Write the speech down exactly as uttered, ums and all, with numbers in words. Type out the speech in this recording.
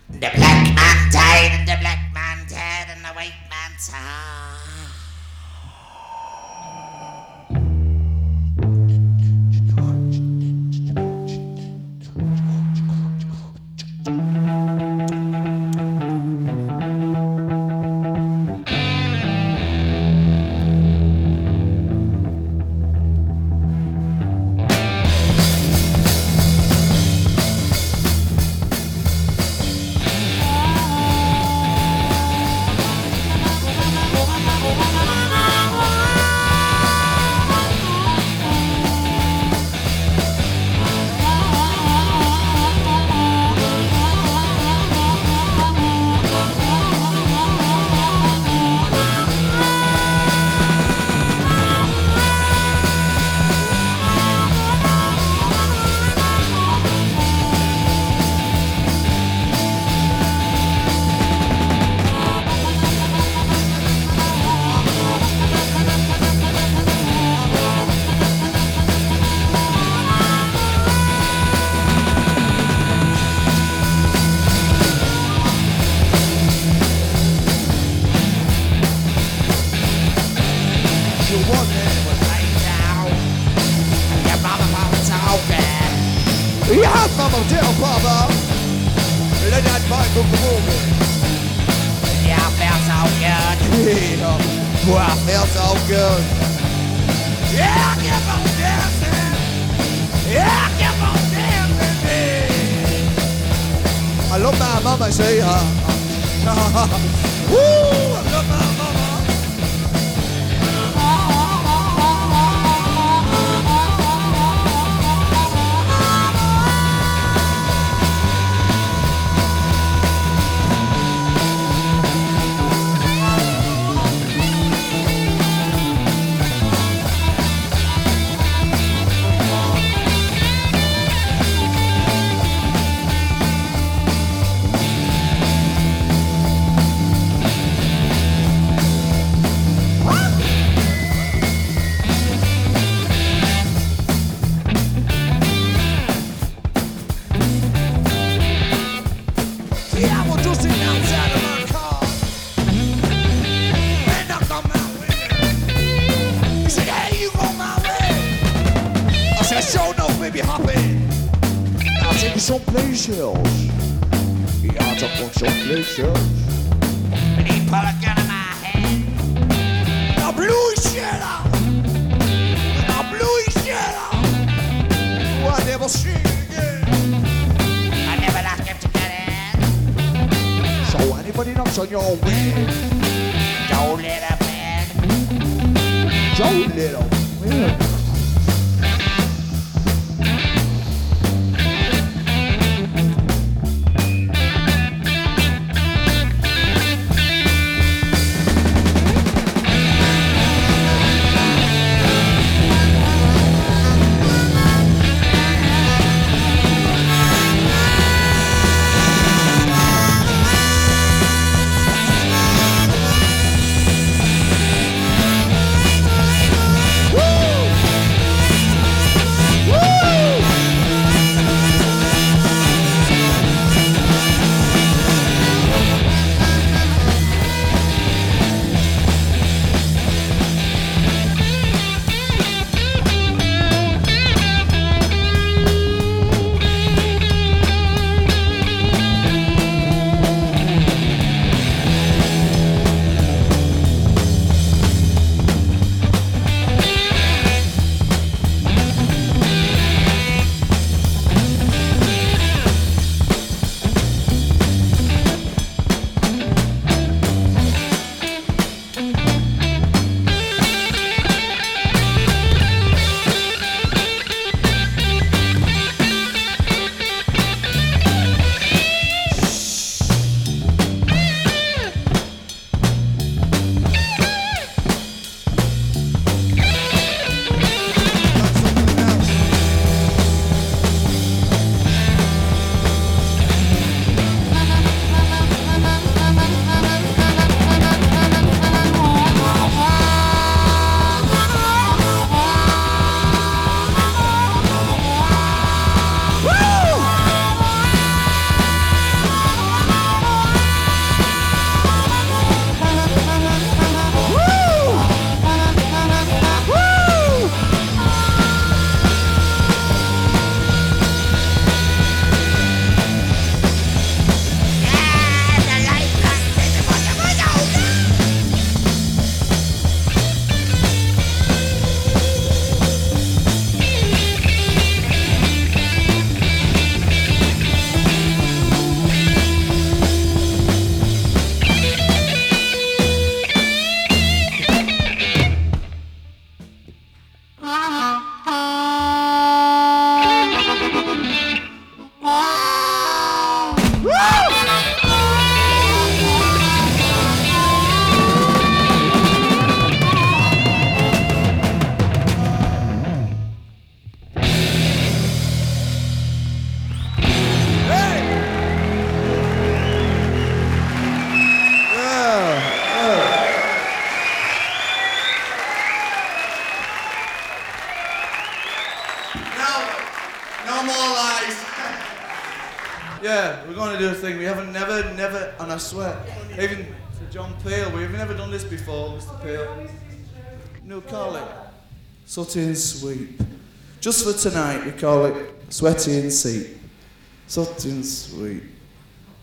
The black man died, and the black man dead, and the white man died. Ja, Mama, der Papa. Let that bike go moving. Yeah, feels so good. Yeah, boy, feels so good. Yeah, keep on dancing. Yeah, keep on dancing. I love my mama, say, uh, woo, I love my mama. Some places. Ja, toch ook some places. And he put a gun in my head. The blue shit out. The blue shit out. I never seen it again. I never asked him to get in. So anybody knocks on your window, Don't let him in. don't let them in. Woo! No more lies. Yeah, we're going to do a thing we haven't never, never, and I swear, even to John Peel, we've never done this before, Mister Peel. No, call it Sooty and Sweep. Just for tonight, we call it Sweaty and Seep. Sooty and Sweep.